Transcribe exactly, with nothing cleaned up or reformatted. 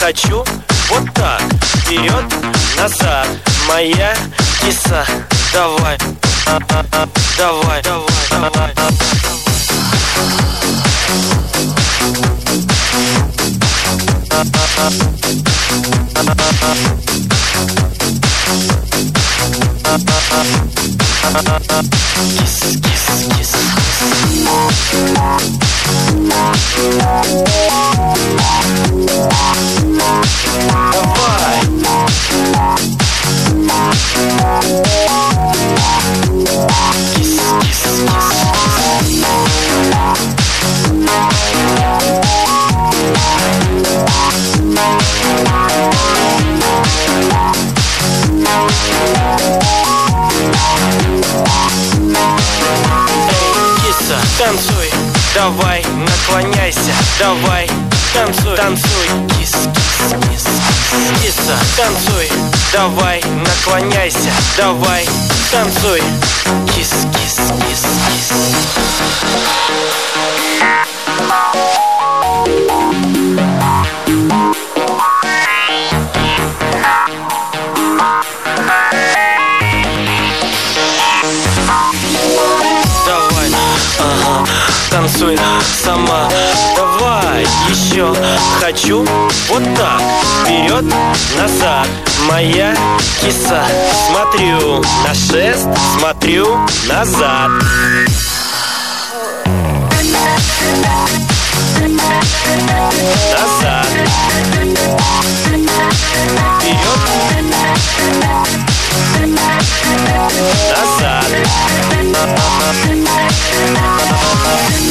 хочу вот так, вперед, назад, моя киса. Давай, давай, давай, давай. Кис, кис, кис. Давай. Кис, кис, кис. Танцуй, давай, наклоняйся, давай, танцуй, танцуй, кис, кис, кис, киса, танцуй, давай, наклоняйся, давай, танцуй, кис, кис, кис, кис. Танцуй сама, давай еще. Хочу вот так, вперед, назад, моя киса. Смотрю на шест, смотрю назад. Назад. Вперед. Назад.